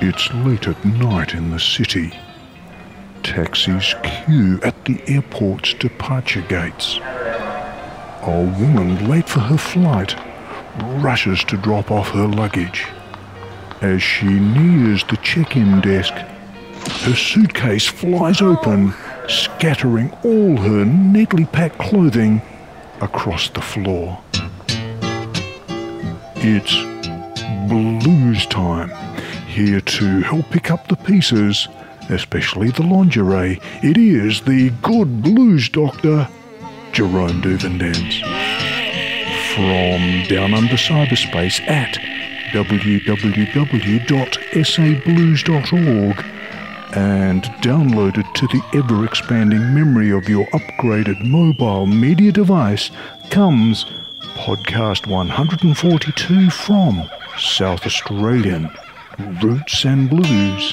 It's late at night in the city. Taxis queue at the airport's departure gates. A woman late for her flight rushes to drop off her luggage. As she nears the check-in desk, her suitcase flies open, scattering all her neatly packed clothing across the floor. It's blues time. Here to help pick up the pieces, especially the lingerie, it is the good blues doctor, Jerome Duvendens. From down under cyberspace at www.sablues.org and downloaded to the ever-expanding memory of your upgraded mobile media device comes Podcast 142 from South Australian Roots and Blues.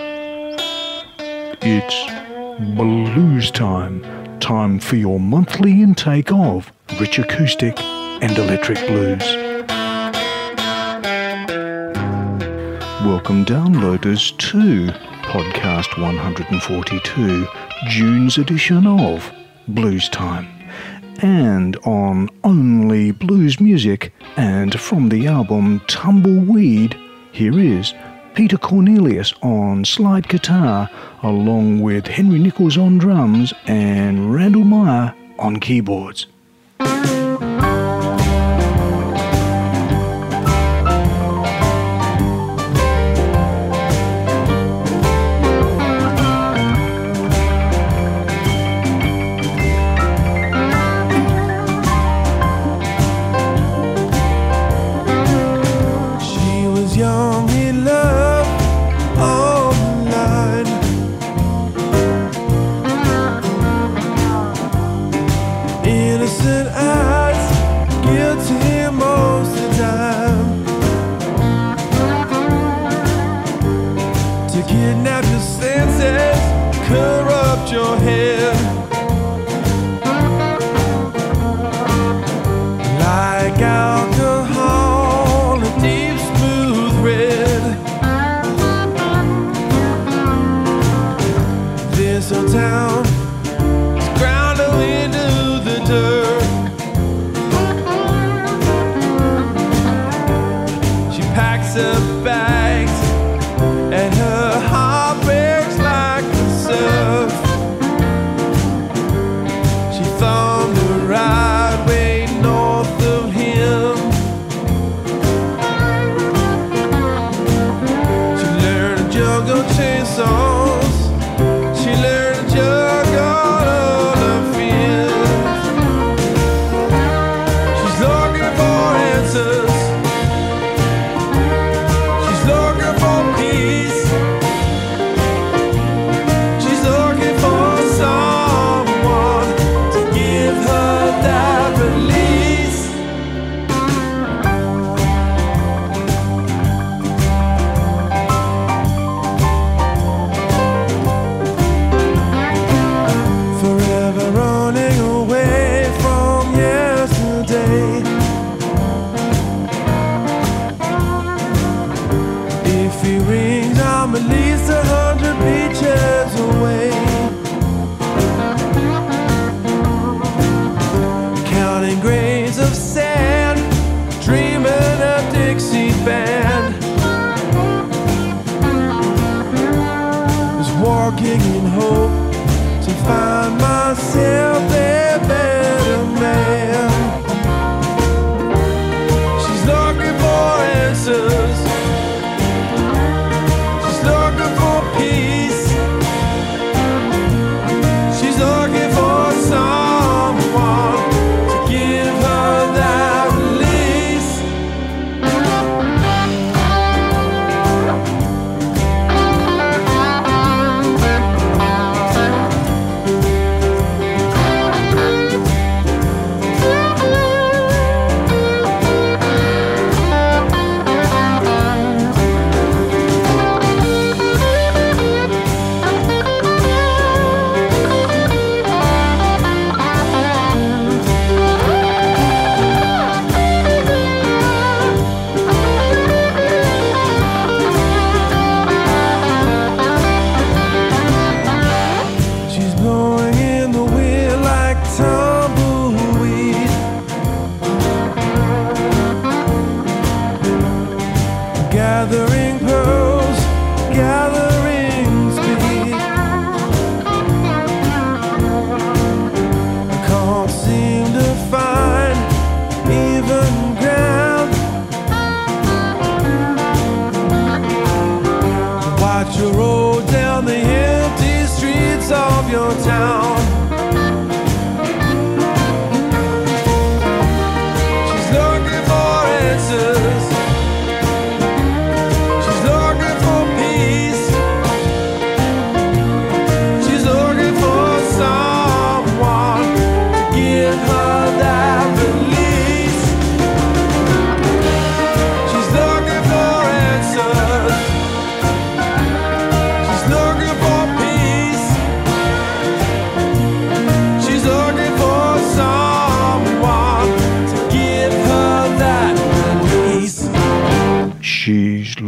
It's blues time. Time for your monthly intake of rich acoustic and electric blues. Welcome downloaders to Podcast 142, June's edition of Blues Time. And on Only Blues Music and from the album Tumbleweed, here is Peter Cornelius on slide guitar, along with Henry Nichols on drums and Randall Meyer on keyboards.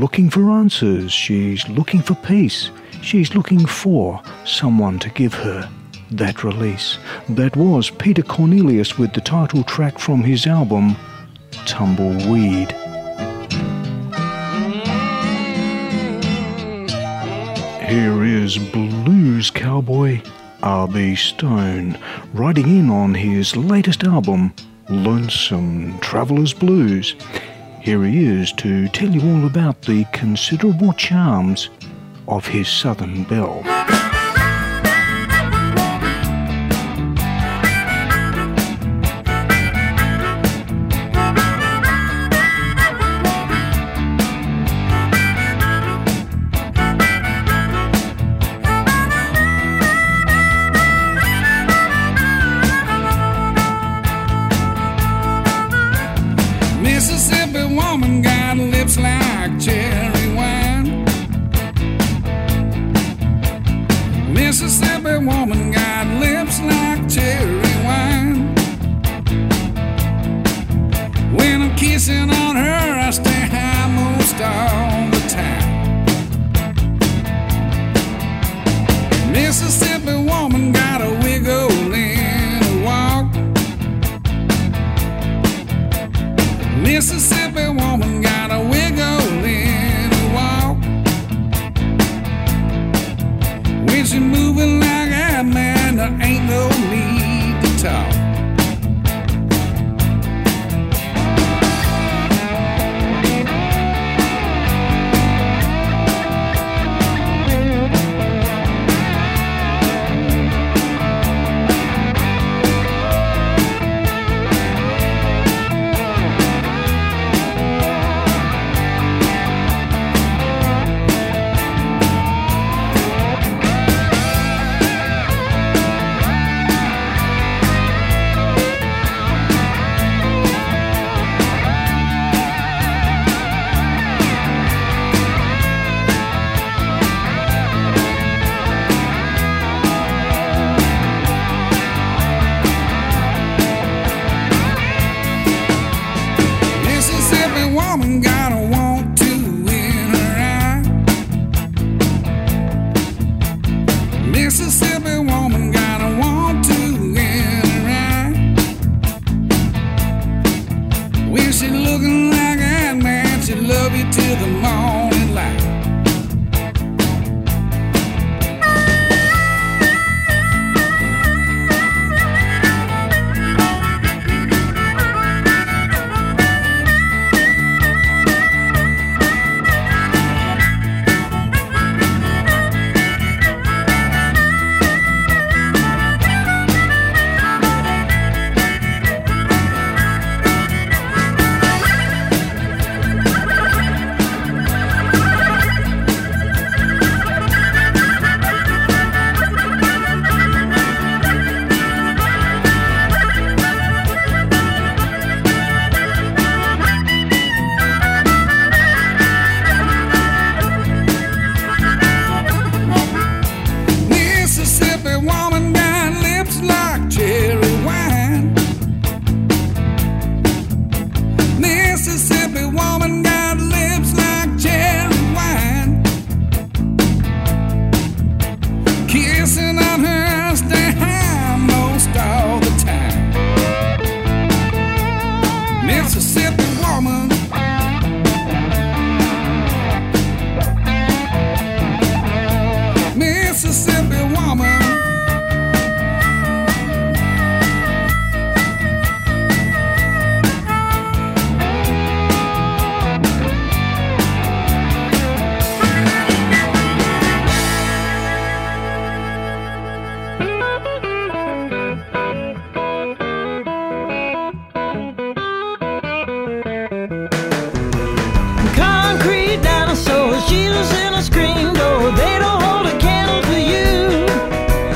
looking for answers. She's looking for peace. She's looking for someone to give her that release. That was Peter Cornelius with the title track from his album, Tumbleweed. Here is blues cowboy R.B. Stone riding in on his latest album, Lonesome Traveler's Blues. Here he is to tell you all about the considerable charms of his Southern belle. Mississippi woman got lips like cherry wine. Mississippi woman got lips like cherry wine. When I'm kissing on her, I stay high most all the time. Mississippi woman got a wiggle in a walk. Mississippi woman got a wiggle in a walk. When she moving like that, man, there ain't no need to talk. Woman got a want to in her eye. Mississippi woman got a want to in her eye. When she looking like that, man, she love you till the morning light. Kissing on her, stay high most all the time. Mississippi woman, Mississippi woman. Jesus in a screen door, they don't hold a candle to you.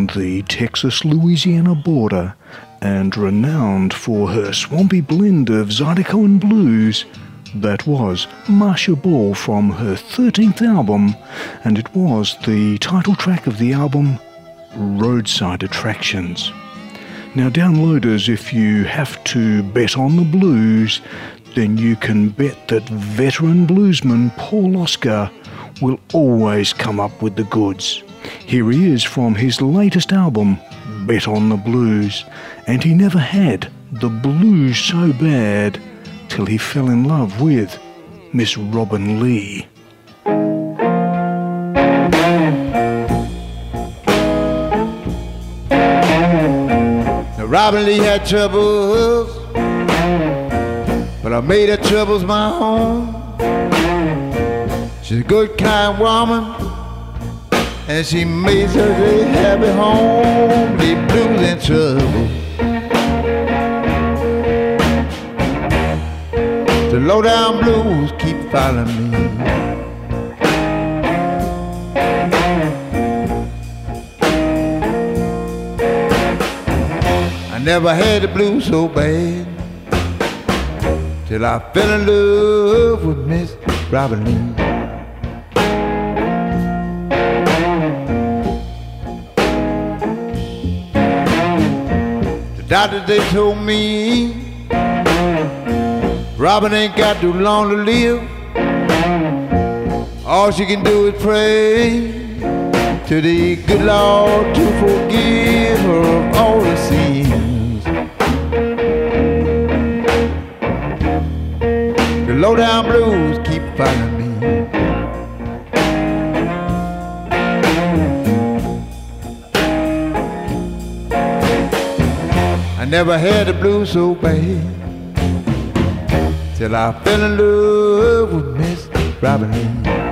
on the Texas-Louisiana border and renowned for her swampy blend of Zydeco blues. That was Marcia Ball from her 13th album, and it was the title track of the album, Roadside Attractions. Now downloaders, if you have to bet on the blues, then you can bet that veteran bluesman Paul Oscar will always come up with the goods. Here he is from his latest album, Bet on the Blues, and he never had the blues so bad till he fell in love with Miss Robin Lee. Now Robin Lee had troubles, but I made her troubles my own. She's a good, kind woman, and she makes her a happy home. Leave blues and trouble. The low-down blues keep following me. I never had the blues so bad till I fell in love with Miss Robin Lee. The doctor, they told me Robin ain't got too long to live. All she can do is pray to the good Lord to forgive her of all her sins. The low-down blues keep following me. I never had the blues so bad till I fell in love with Miss Robin Lee.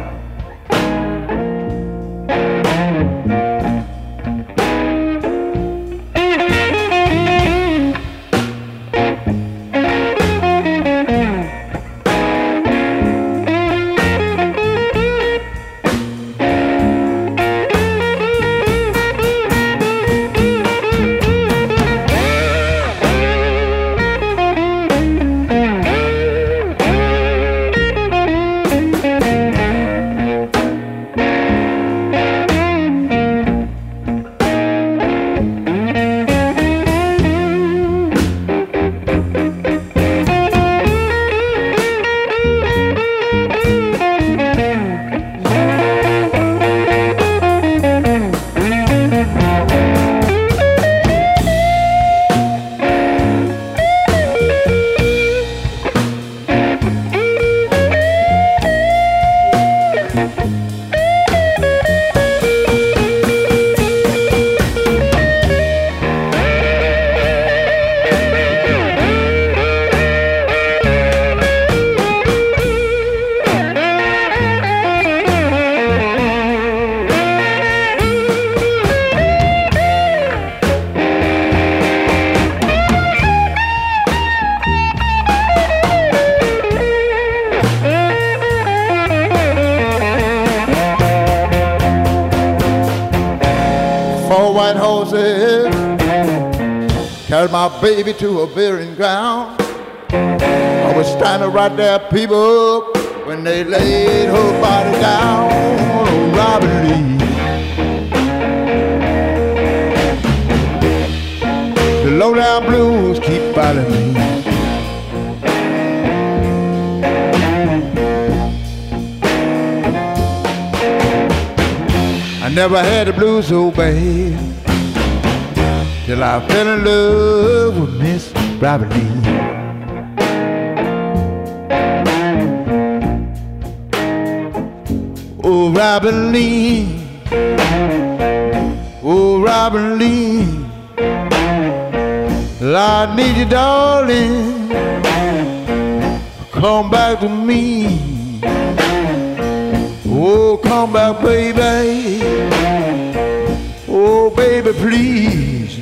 White horses carried my baby to a burying ground. I was standing right there, people, when they laid her body down. Oh, Robin Lee. The low-down blues keep following me. I never had the blues so bad till I fell in love with Miss Robin Lee. Oh, Robin Lee, oh, Robin Lee, I need you, darling, come back to me. Oh, come back, baby. Oh, baby, please.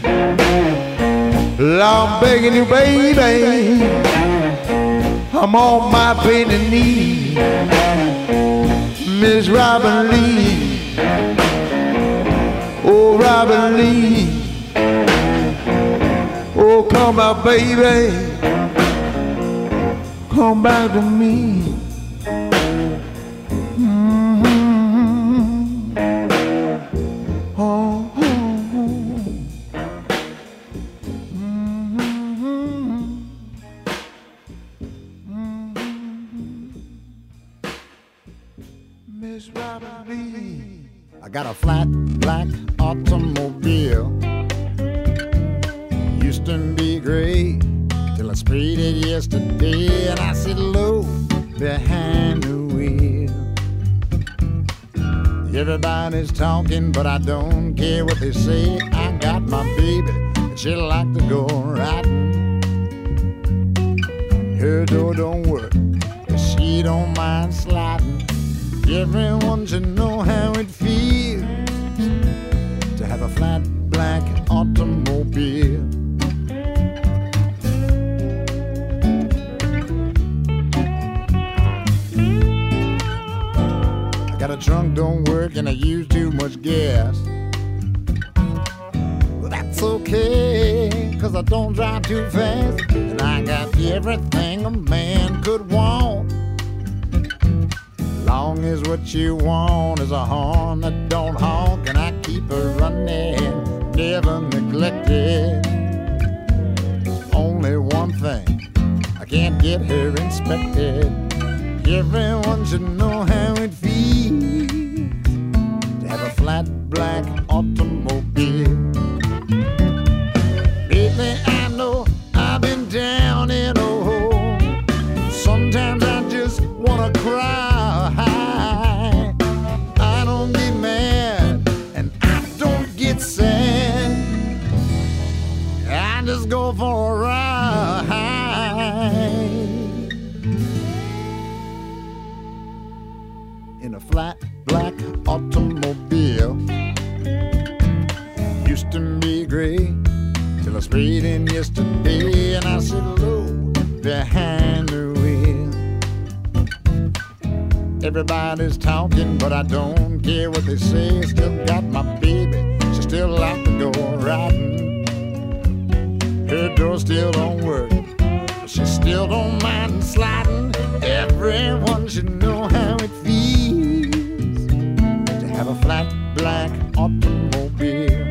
I'm begging you, baby. I'm on my bending knee. Miss Robin Lee. Oh, Robin Lee, oh, come back, baby, come back to me. I got a flat black automobile, used to be gray, till I sprayed it yesterday and I sit low behind the wheel. Everybody's talking, but I don't care what they say. I got my baby, and she like to go riding. Her door don't work, but she don't mind sliding. Everyone should know how it feels to have a flat black automobile. I got a trunk don't work and I use too much gas. Well, that's okay, 'cause I don't drive too fast, and I got everything a man could want. Long as what you want is a horn that don't honk, and I keep her running, never neglected. There's only one thing, I can't get her inspected. Everyone should know how it feels to have a flat black automobile. Lately I know I've been down in a hole. Sometimes I just wanna cry. I don't get mad and I don't get sad. I just go for a ride in a flat black automobile. Used to be gray till I sprayed in yesterday and I sit low behind the wheel. Everybody's talking, but I don't care what they say. Still got my baby, she still like to go riding. Her door still don't work, but she still don't mind sliding. Everyone should know how it feels to have a flat black automobile.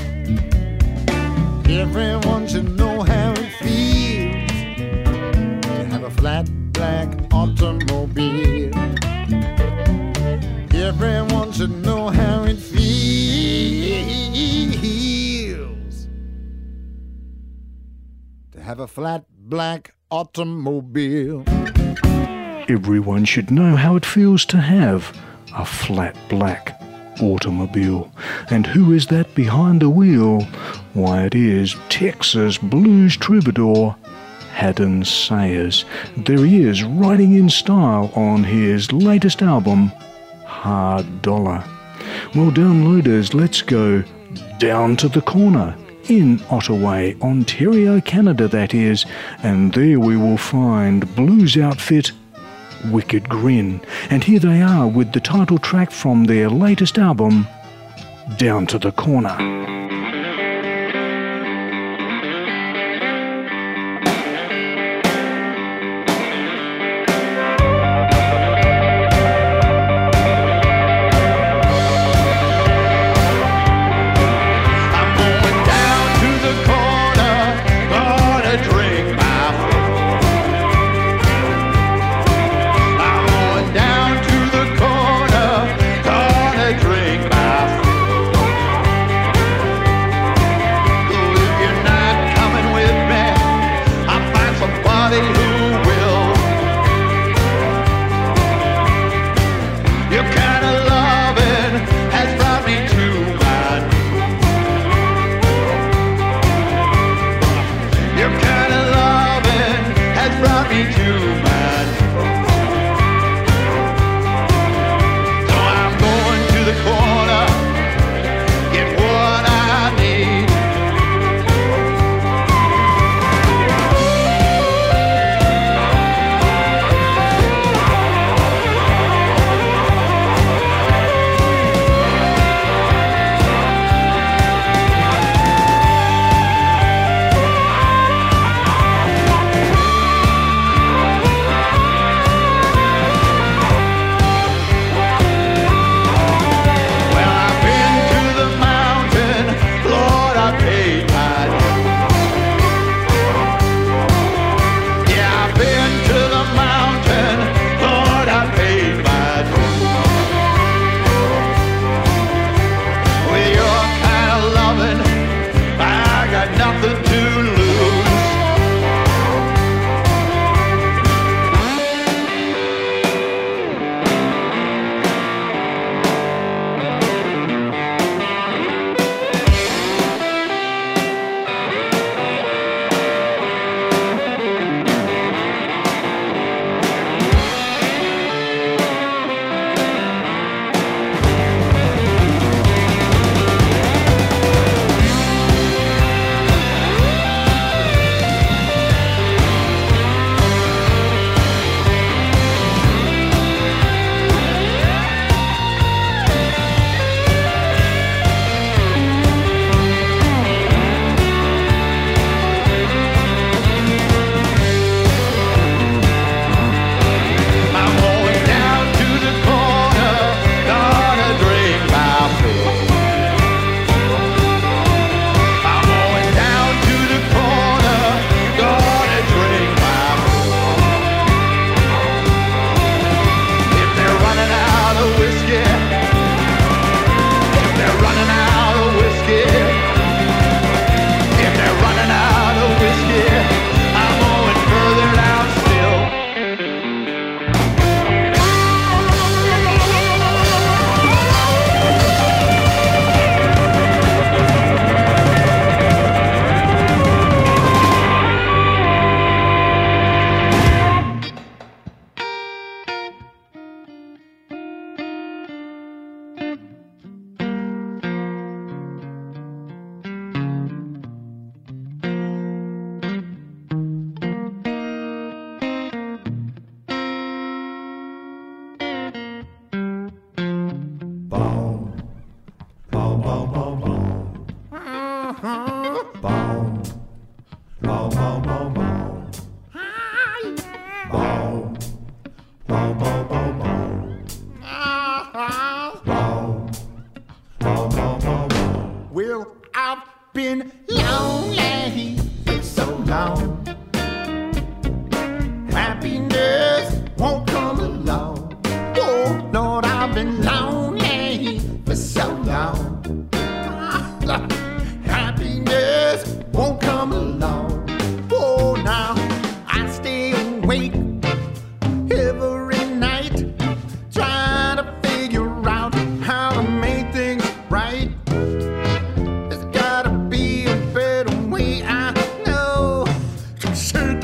Everyone should know how it feels to have a flat black automobile. Everyone should know how it feels to have a flat black automobile. Everyone should know how it feels to have a flat black automobile. And who is that behind the wheel? Why, it is Texas blues troubadour Haddon Sayers. There he is, riding in style on his latest album, Hard Dollar. Well, downloaders, let's go down to the corner in Ottawa, Ontario, Canada, that is, and there we will find blues outfit Wicked Grin. And here they are with the title track from their latest album, Down to the Corner. Drink my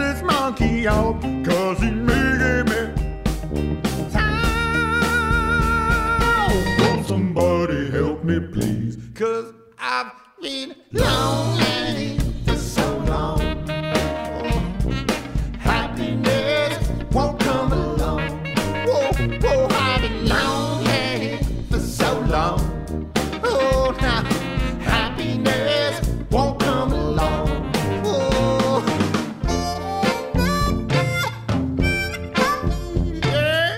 this monkey out, 'cause he making me sound. Won't somebody help me, please? 'Cause I've been lonely for so long. Happiness won't come along. Whoa, whoa, I've been lonely for so long. Oh, now happiness won't come along. Oh, yeah.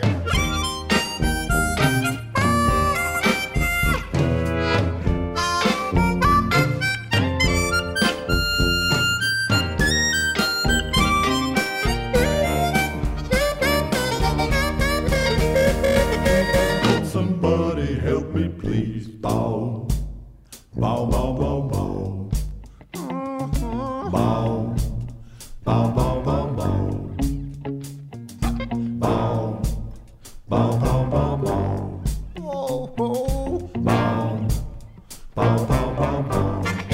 Somebody help me, please. Bow, bow, bow, bow, bow. Bow, bow, bow, bow, bow. Bow, bow, bow, bow, bow. Oh, oh. Bow, bow, bow, bow, bow.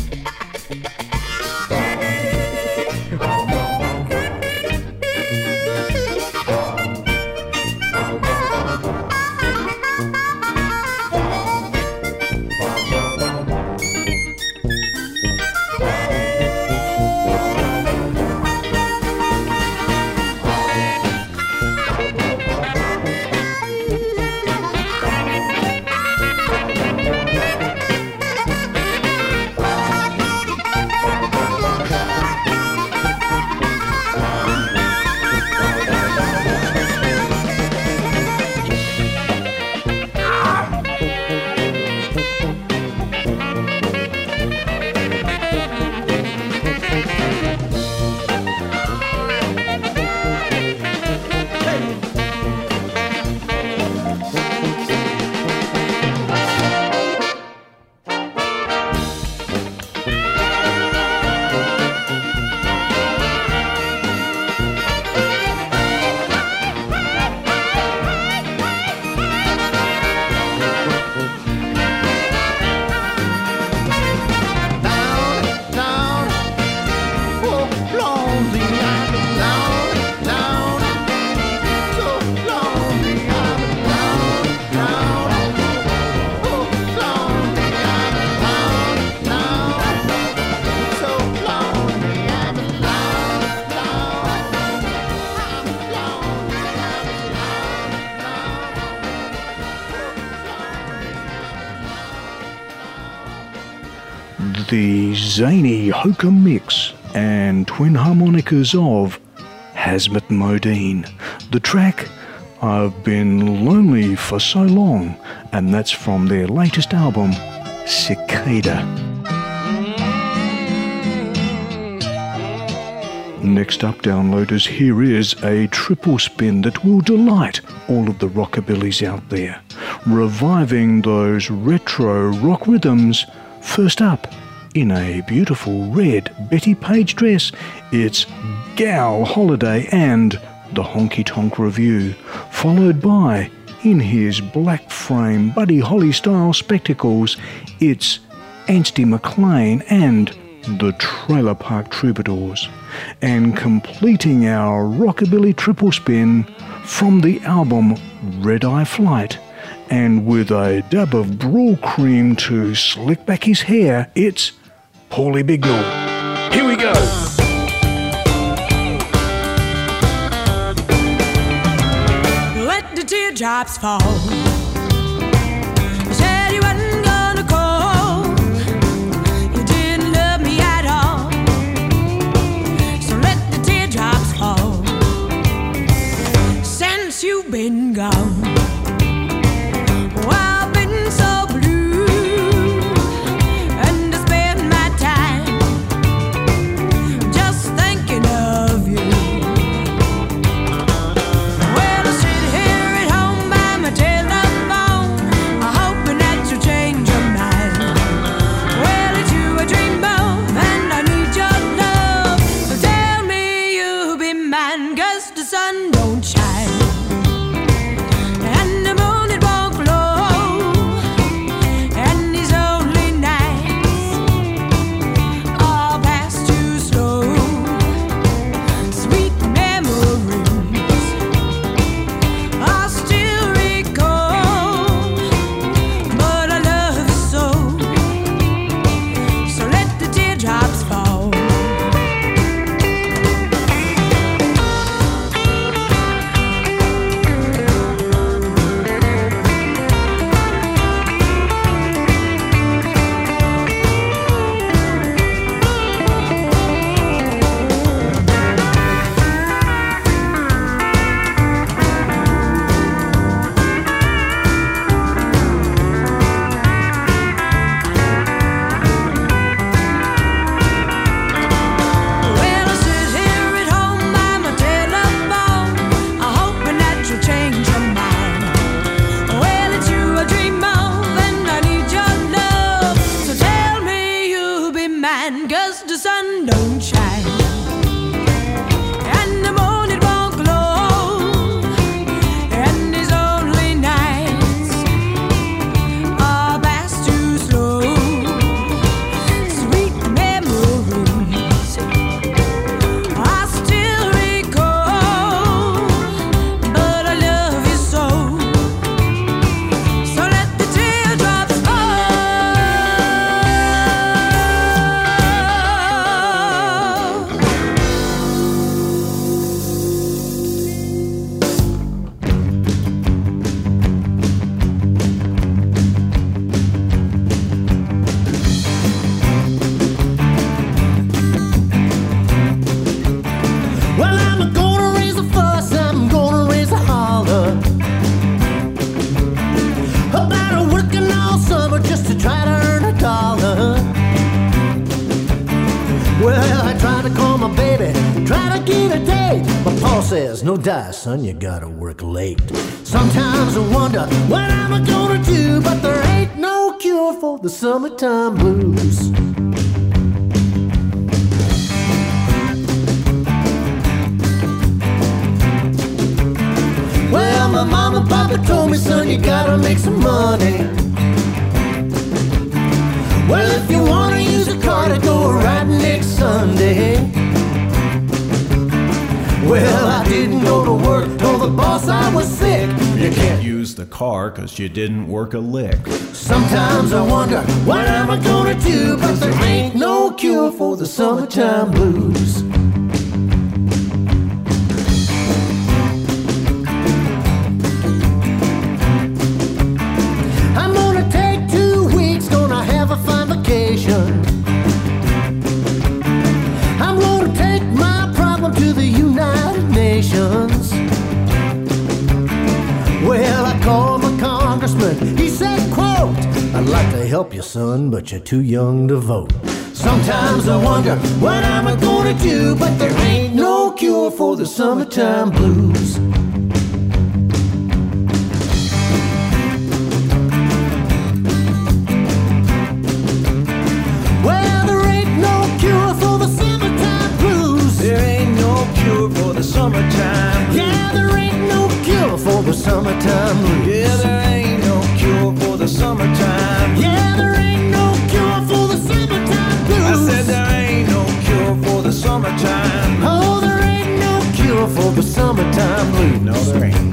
The zany hoka mix and twin harmonicas of Hazmat Modine. The track, I've Been Lonely for So Long, and that's from their latest album, Cicada. Next up, downloaders, here is a triple spin that will delight all of the rockabillys out there, reviving those retro rock rhythms. First up, in a beautiful red Betty Page dress, it's Gal Holiday and the Honky Tonk Review, followed by, in his black frame Buddy Holly style spectacles, it's Anstey McLean and the Trailer Park Troubadours, and completing our rockabilly triple spin from the album Red Eye Flight, and with a dab of Brawl Cream to slick back his hair, it's Paulie Bignell. Here we go! Let the teardrops fall. You said you wasn't gonna call. You didn't love me at all. So let the teardrops fall. Since you've been gone, I've been so blue, and I spend my time just thinking of you. Well, I sit here at home by my telephone, hoping that you'll change your mind. Well, it's you I dream of, and I need your love. So tell me you'll be mine, 'cause the sun don't shine, and the moon it won't glow, and these lonely nights all pass too slow. Sweet Well, I'm gonna raise a fuss, I'm gonna raise a holler about working all summer just to try to earn a dollar. Well, I try to call my baby, try to get a date, but Paul says, no dice, son, you gotta work late. Sometimes I wonder what I'm gonna do, but there ain't no cure for the summertime blues. Well, my mama and papa told me, son, you gotta make some money. Well, if you wanna use a car to go riding next Sunday. Well, I didn't go to work, told the boss I was sick. You can't use the car 'cause you didn't work a lick. Sometimes I wonder what am I gonna do, but there ain't no cure for the summertime blues. I'm gonna take 2 weeks, gonna have a fine vacation. I'm gonna take my problem to the United Nations. Well, I called my congressman, he said, quote, I'd like to help you, son, but you're too young to vote. Sometimes I wonder what am I gonna do, but there ain't no cure for the summertime blues. Well, there ain't no cure for the summertime blues. There ain't no cure for the summertime. Yeah, there ain't no cure for the summertime blues. Yeah, there ain't no cure for the summertime. Yeah, there ain't no cure for the summertime blues. I said there ain't no cure for the summertime. Oh, there ain't no cure for the summertime blues. No, there ain't.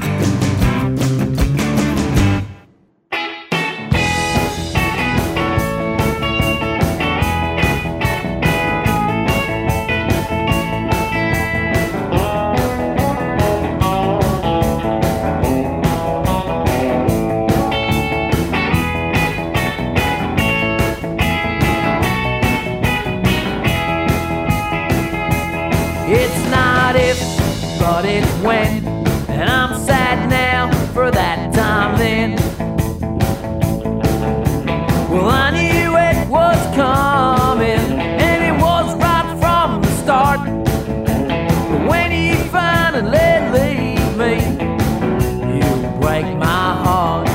It's not if, but it's when. And I'm sad now for that time then. Well, I knew it was coming, and it was right from the start. But when you finally leave me, you break my heart.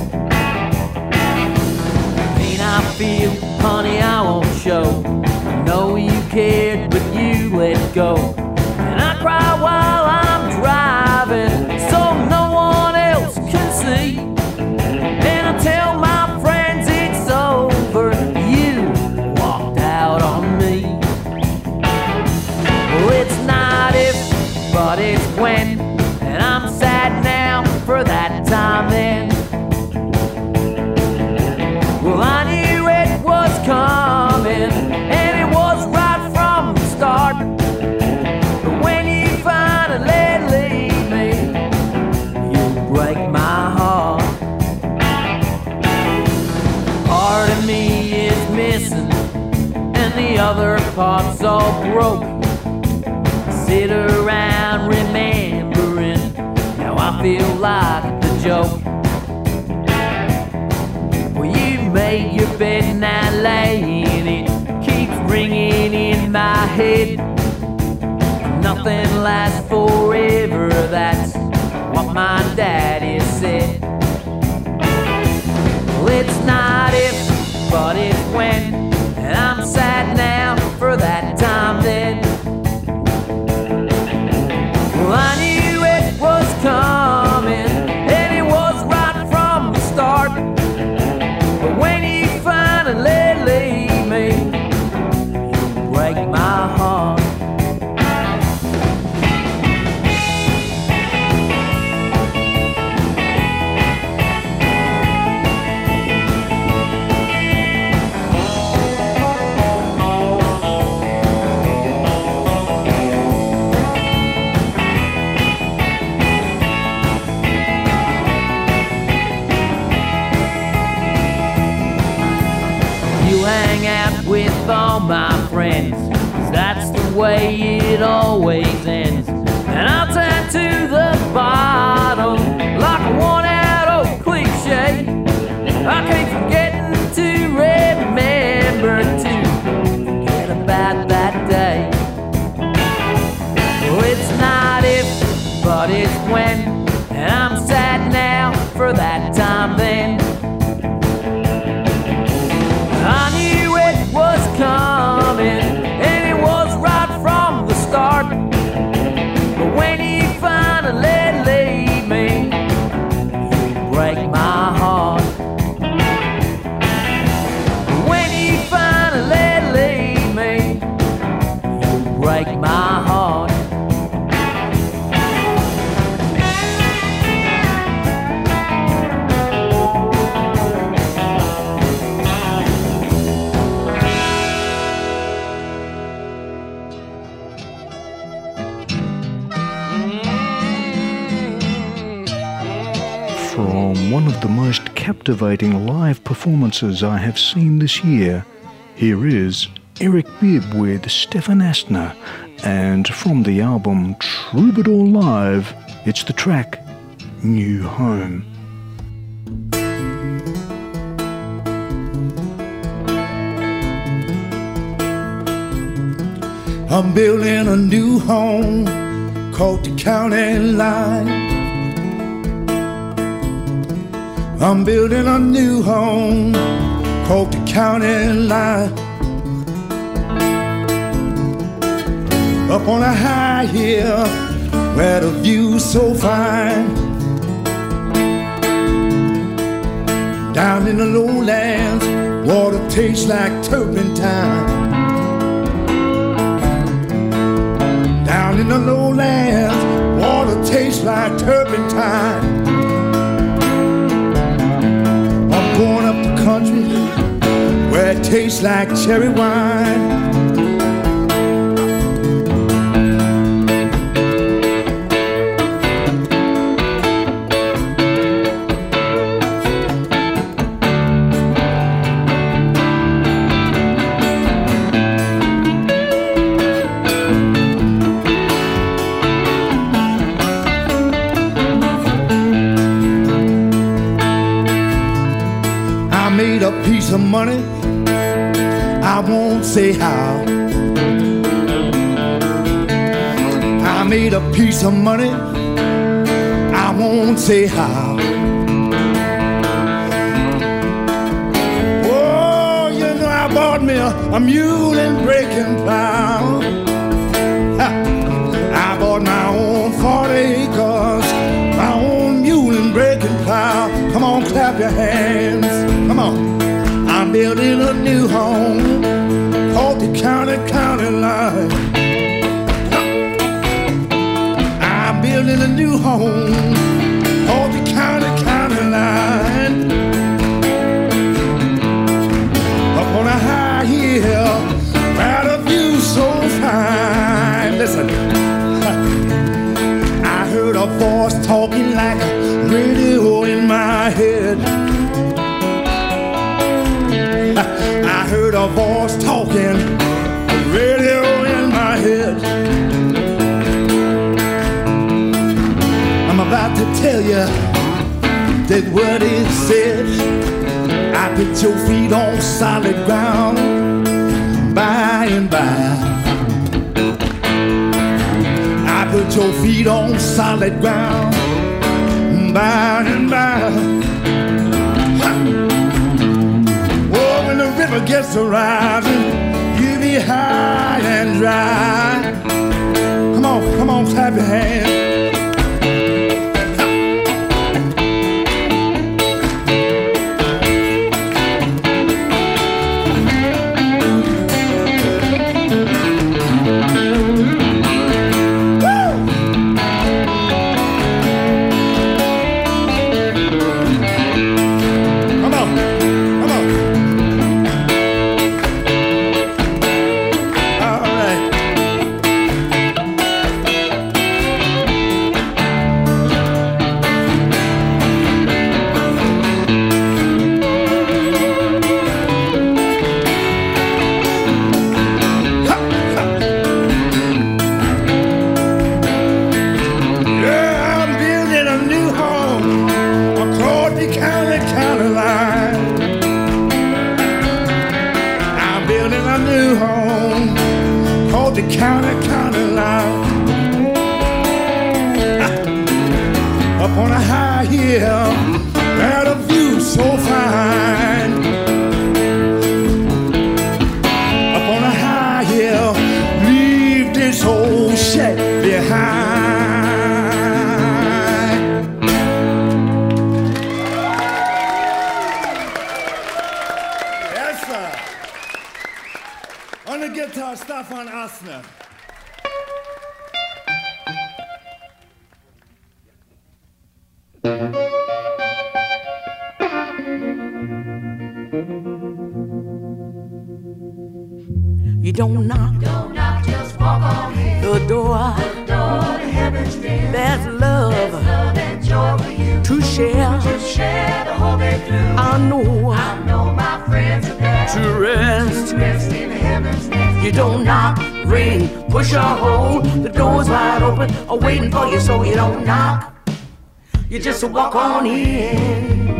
Pain I feel, honey, I won't show. I know you cared, but you let go. And I cry while I'm driving, so no one else can see. And I tell my friends it's over, you walked out on me. Well, it's not if, but it's when. And I'm sad now for that time then. Well, I knew it was coming, and it was right from the start. But when you finally leave me, you break my heart. Part of me is missing, and the other part's all broke. I sit around remembering how I feel like the joke. Well, you made your bed and I lay in it, keeps ringing in my head. Nothing lasts forever, that's what my daddy said. Well, it's not if, but it's when. And I'm sad now for that time then. Well, I knew it was coming, and it was right from the start. But when you finally leave me, you break my heart. You hang out with all my friends, 'cause that's the way it always ends. And I'll turn to the bottom like a worn-out old cliche. I keep forgetting to remember to forget about that day. Oh, it's not if, but it's when. And I'm sad now for that time then. I knew it was coming, and it was right from the start. But when you finally leave me, you break my heart. When you finally leave me, you break my heart. From one of the most captivating live performances I have seen this year, here is Eric Bibb with Stefan Astner, and from the album Troubadour Live, it's the track New Home. I'm building a new home called the county line. I'm building a new home called the county line. Up on a high hill where the view's so fine. Down in the lowlands, water tastes like turpentine. Down in the lowlands, water tastes like turpentine. I'm going up the country where it tastes like cherry wine. Of money, I won't say how. I made a piece of money, I won't say how. Oh, you know I bought me a mule and breaking plow. I bought my own 40 acres, my own mule and breaking plow. Come on, clap your hands, come on. I'm building a new home called the county line. I'm building a new home called the county line. Up on a high hill where the view's so fine. Listen, I heard a voice talking like a radio in my head. I heard a voice talking, a radio in my head. I'm about to tell you that what it said. I put your feet on solid ground by and by. I put your feet on solid ground by and by. River gets to rising, you be high and dry. Come on, clap your hands. on a high hill, where the view so fine. Up on a high hill, leave this old shack behind. Yes, sir. On the guitar, Stefan Asner. You don't knock, just walk on in. the door. The door to heaven's door. There's love And joy for you to share. to share the whole day through. I know my friends are there to rest. rest in heaven's nest. You don't knock, ring, push or hold. The door's wide open, waiting for you, so you don't knock. You just walk on in.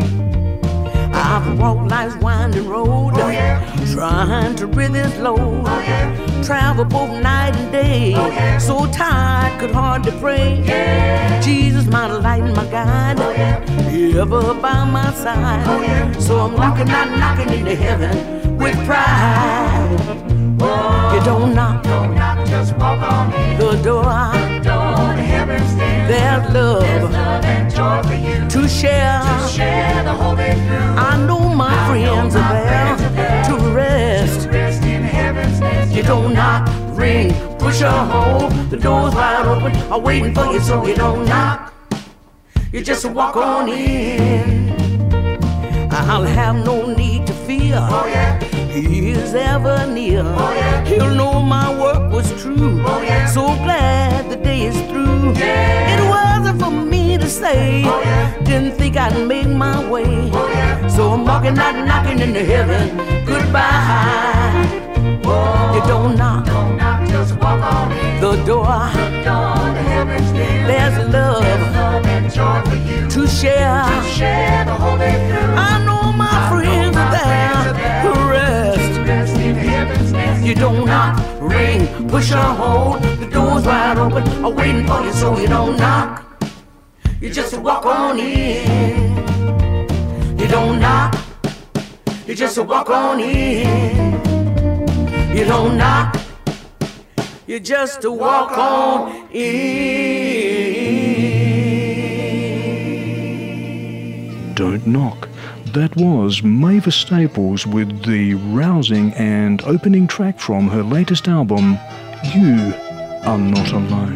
I've walked life's winding road, trying to rid this load. Travel both night and day, so tired could hardly pray. Jesus, my light and my guide, ever by my side. So I'm knocking into heaven with pride. You don't knock, just walk on in. the door. Door to heaven's door. There's love And joy for you to share. share the whole day through. I know my friends are there to rest. Rest in heaven's nest. You don't knock, ring, push or hold. The door's wide open, I'm waiting for you, so you don't knock. You just walk on in. I'll have no need to fear. He is ever near. He'll know my work was true. So glad the day is through. It wasn't for me to say. Didn't think I'd make my way. So I'm walking out, knocking into heaven. Goodbye. You don't knock, just walk on in. the door. Door to heaven's door. There's love And joy for you to share. share the whole day through. I know my friends are there to rest. Rest in heaven's nest. You don't knock, ring, push or hold. The door's wide open, I'm waiting for you, so you don't knock. You just walk on in. You don't knock, you just walk on in. You don't knock, you just walk on in. Don't knock. That was Mavis Staples with the rousing and opening track from her latest album, You Are Not Alone.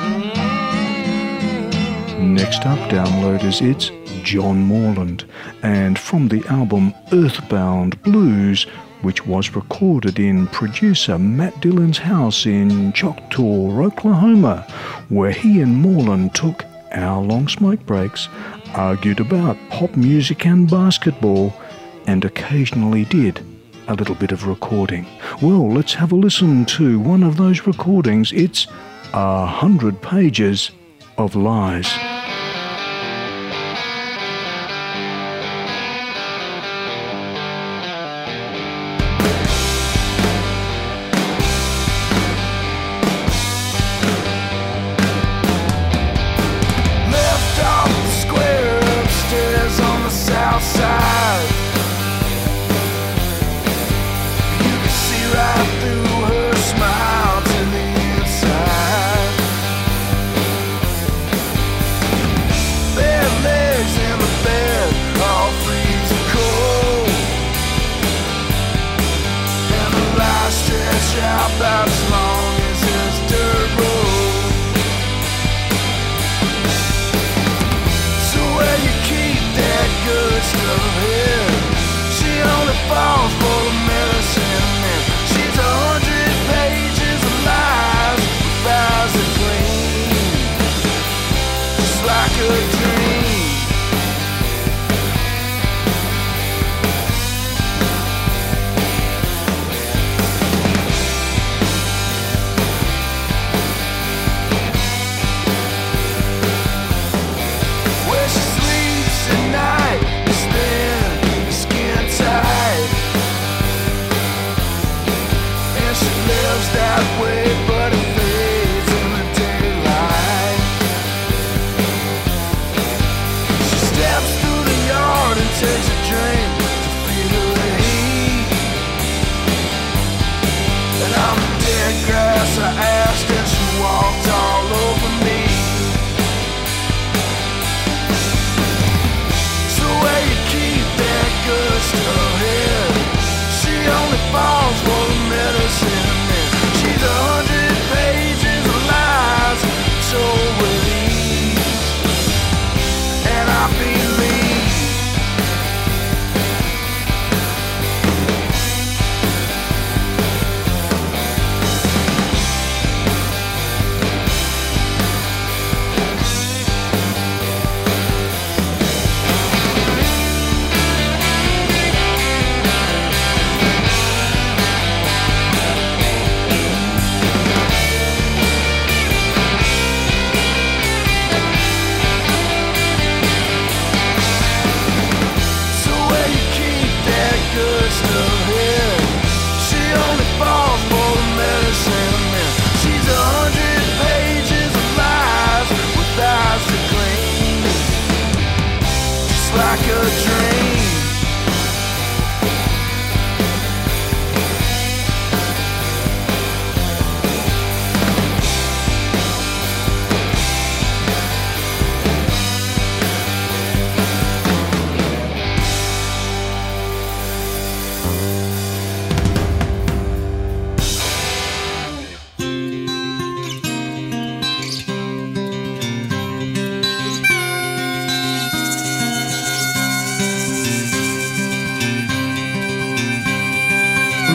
Next up, downloaders, it's John Morland, and from the album Earthbound Blues, which was recorded in producer Matt Dillon's house in Choctaw, Oklahoma, where he and Morland took hour-long smoke breaks, argued about pop music and basketball, and occasionally did a little bit of recording. Well, let's have a listen to one of those recordings. It's 100 Pages of Lies.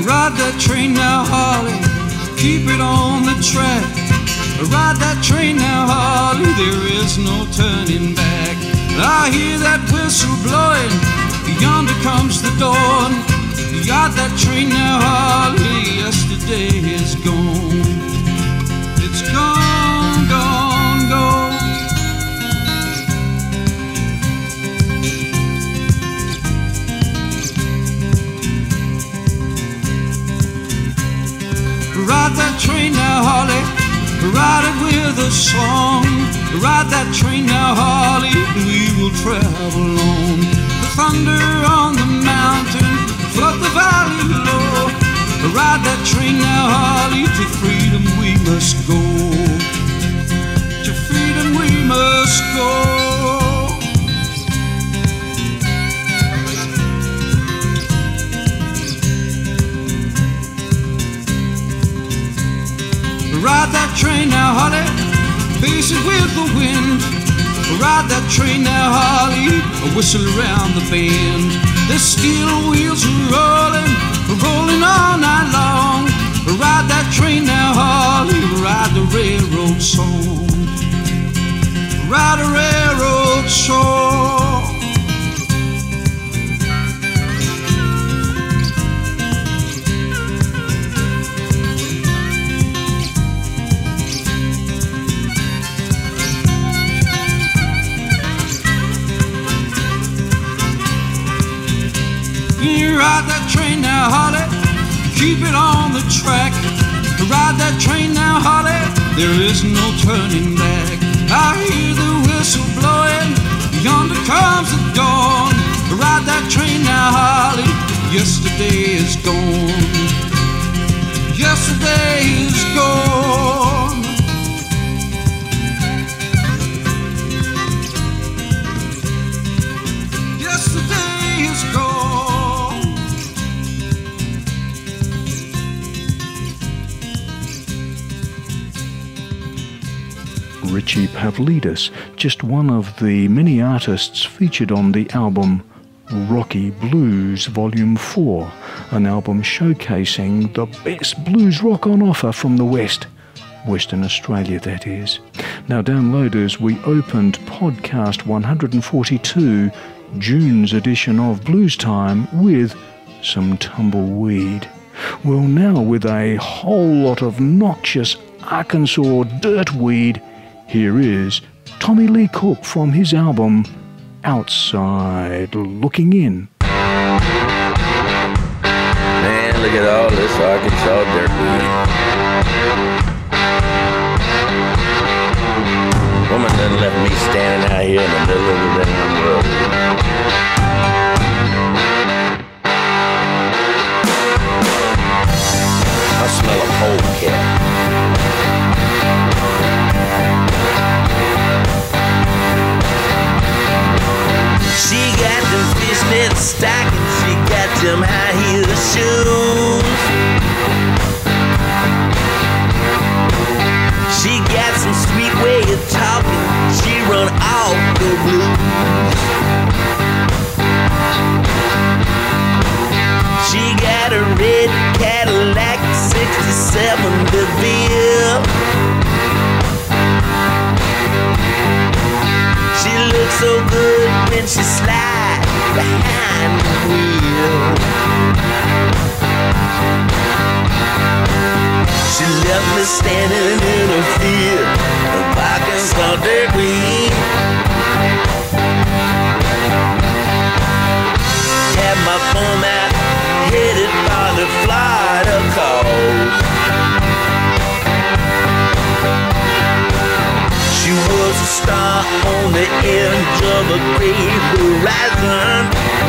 Ride that train now, Holly, keep it on the track. Ride that train now, Holly, there is no turning back. I hear that whistle blowing, yonder comes the dawn. Ride that train now, Holly, yesterday is gone. It's gone, gone, gone. Ride that train now, Holly, ride it with a song. Ride that train now, Holly, we will travel on. The thunder on the mountain, flood the valley below. Ride that train now, Holly, to freedom we must go. To freedom we must go. Ride that train now, Holly, face it with the wind. Ride that train now, Holly, whistle around the bend. The steel wheels are rolling, rolling all night long. Ride that train now, Holly, ride the railroad song. Ride a railroad song. Ride that train now, Holly, keep it on the track. Ride that train now, Holly, there is no turning back. I hear the whistle blowing, yonder comes the dawn. Ride that train now, Holly, yesterday is gone. Yesterday is gone. Yesterday is gone. Richie Pavlidis, just one of the many artists featured on the album Rocky Blues Volume 4, an album showcasing the best blues rock on offer from the West, Western Australia that is. Now downloaders, we opened podcast 142, June's edition of Blues Time, with some Tumbleweed. Well, now with a whole lot of noxious Arkansas dirtweed, here is Tommy Lee Cook from his album Outside Looking In. Man, look at all this Arkansas dirtweed. Woman done left me standing out here in the middle of the damn road. I smell a polecat. She got them fishnet stockings, she got them high heel shoes. She got some sweet way of talking, she run off the blues. She got a red Cadillac 67 DeVille. She looks so good when she slides behind the wheel. She left me standing in a field of Arkansas dirtweed. Had my phone out, headed for the Florida coast. She was a star on the edge of a great horizon.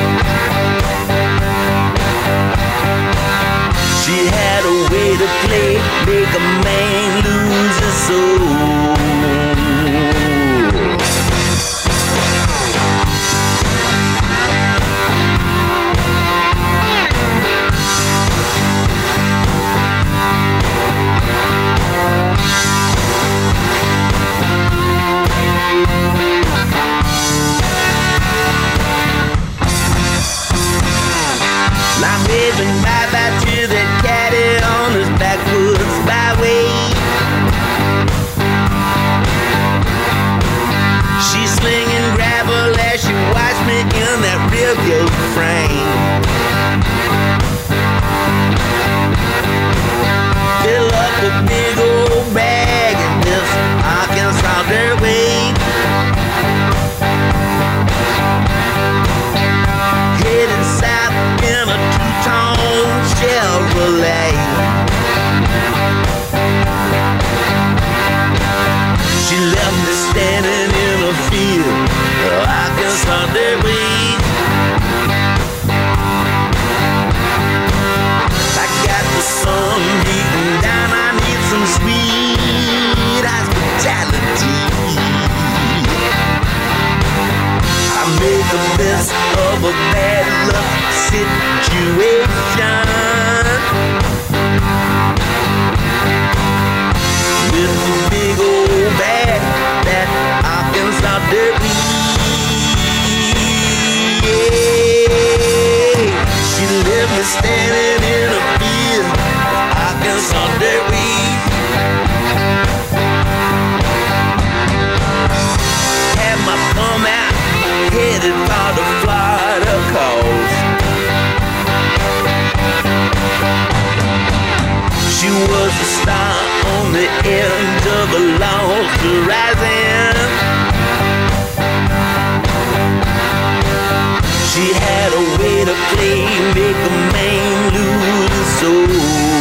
She had a way to play, make a man lose his soul. I'm heading bye-bye to that of your frame. Fill up a big old bag in this Arkansas Derby. Headed south in a two-tone Chevrolet. She left me standing in a field, Arkansas Derby. I got the sun beating down, I need some sweet hospitality. I made the best of a bad luck situation. With the big old bag, that Arkansas Derby. Yeah. She left me standing in a field, Arkansas Derby. Had my thumb out, headed for the Florida coast. She was a star on the edge of a lost horizon. She had a way to play, make a man lose his soul.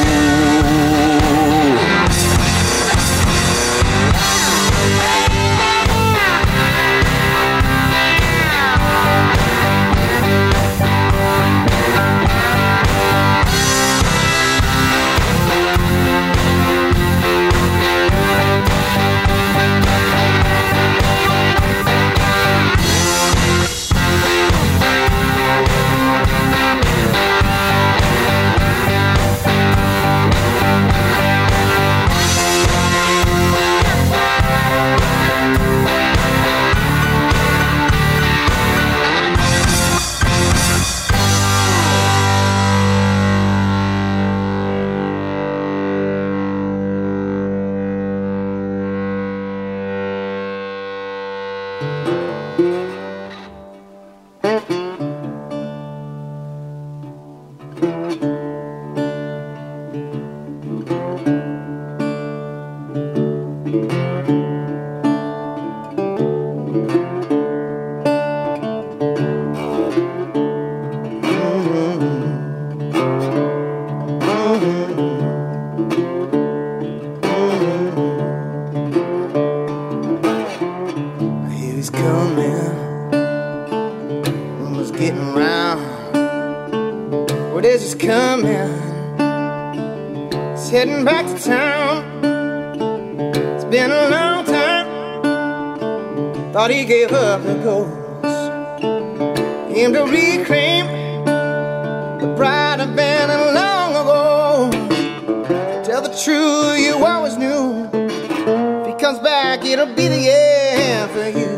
Heading back to town. It's been a long time. Thought he gave up the ghost. Him to reclaim the bride of been long ago. Tell the truth, you always knew. If he comes back, it'll be the end for you.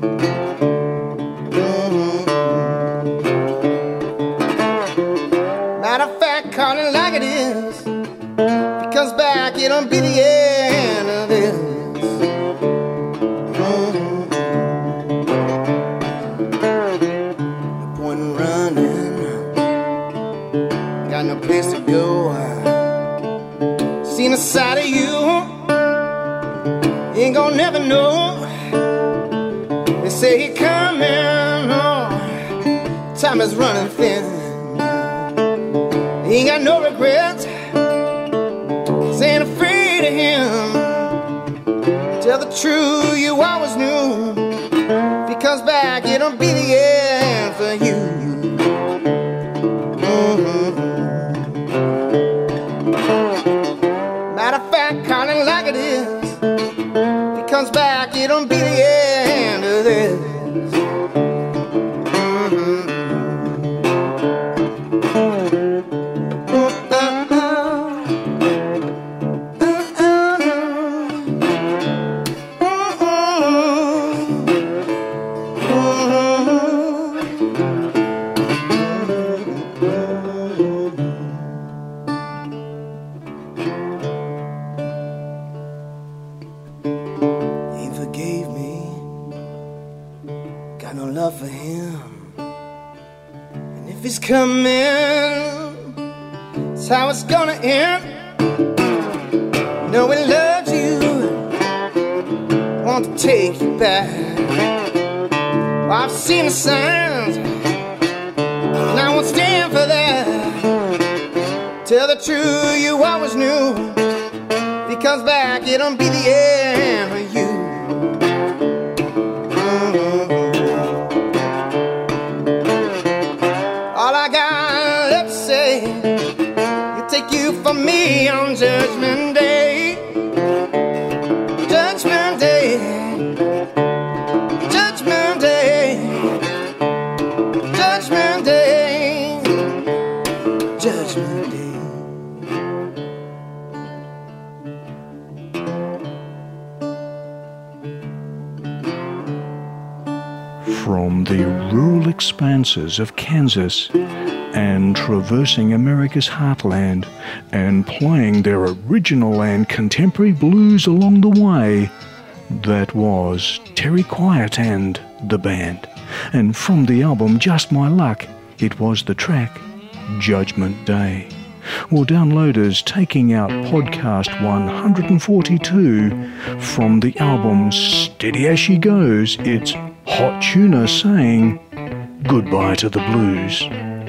Matter of fact, call it like it is. Comes back, it'll be the end of this. No point in running, got no place to go. Seen the side of you, ain't gonna never know. They say he coming on, time is running thin. He ain't got no regrets. Ain't afraid of him. Tell the truth, you always knew. If he comes back, it'll be the end for you. Matter of fact, call it like it is. If he comes back, it'll be the end of this. if he's coming, it's how it's gonna end. Know he loves you, want to take you back. I've seen the signs, and I won't stand for that. Tell the truth, you always knew. If he comes back, it'll be the end for you. All I got left to say, he'll take you from me on Judgment Day. Judgment Day. Judgment Day. Judgment Day. Judgment Day. From the rural expanses of Kansas and traversing America's heartland and playing their original and contemporary blues along the way, that was Terry Quiet and the band. And from the album Just My Luck, it was the track Judgment Day. Well, downloaders, taking out podcast 142 from the album Steady As She Goes, it's Hot Tuna saying goodbye to the blues.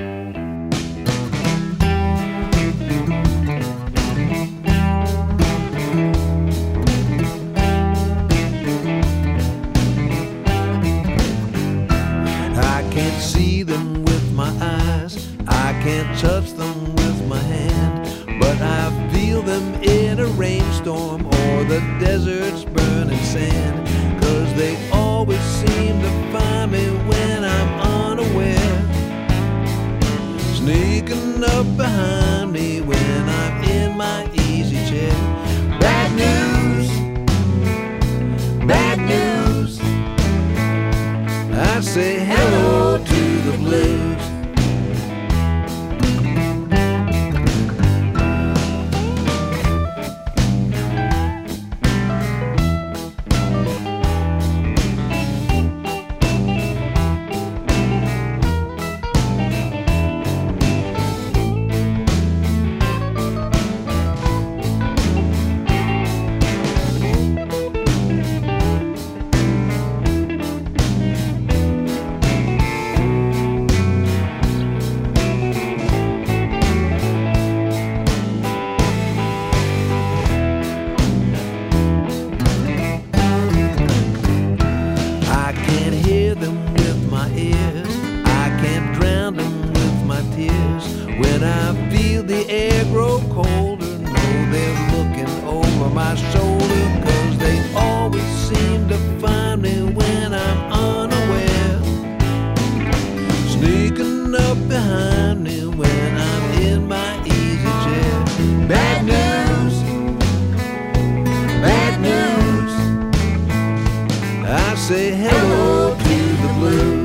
I can't see them with my eyes, I can't touch them with my hand, but I feel them in a rainstorm or the desert's burning sand. 'Cause they always seem to find me when I'm unaware, sneaking up behind me when I'm in my easy chair. Bad news, bad news. I say hello to the blues. When I feel the air grow colder, know they're looking over my shoulder. 'Cause they always seem to find me when I'm unaware, sneaking up behind me when I'm in my easy chair. Bad news, bad news. I say hello to the blues.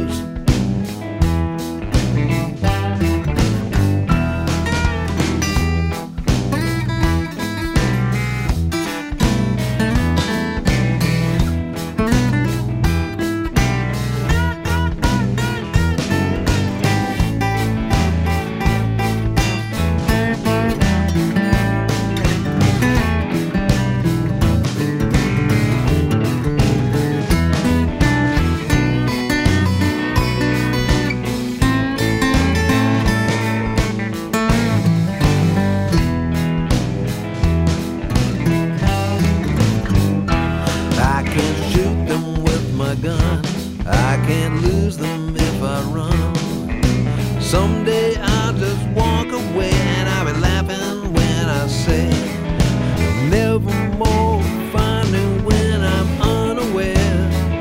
I can't lose them if I run. Someday I'll just walk away and I'll be laughing when I say never more find me when I'm unaware,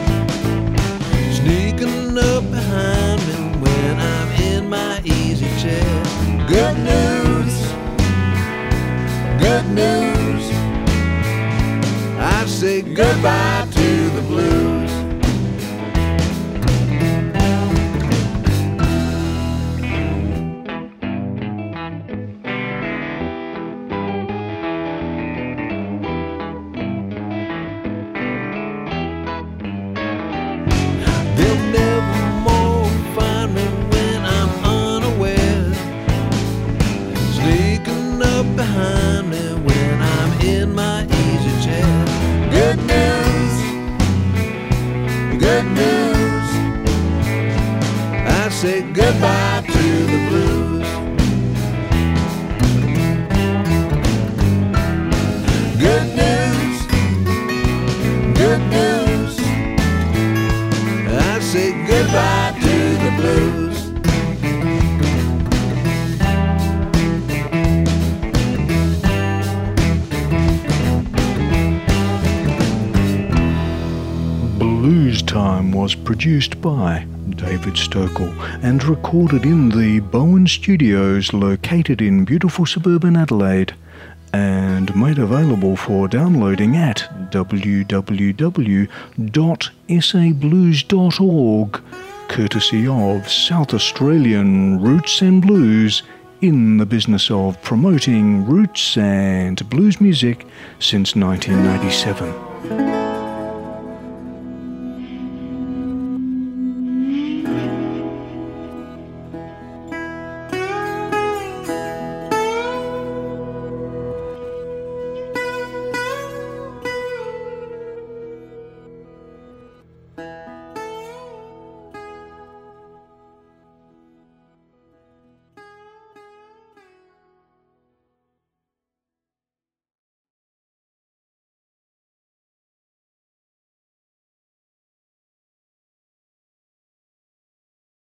sneaking up behind me when I'm in my easy chair. Good news, good news. I say goodbye to the blues. They'll never more find me when I'm unaware. good news. I say goodbye to the blues. Good news, good news. I say goodbye to the blues. Blues Time was produced by David Stokel and recorded in the Bowen Studios located in beautiful suburban Adelaide, and made available for downloading at www.sablues.org, courtesy of South Australian Roots and Blues, in the business of promoting roots and blues music since 1987.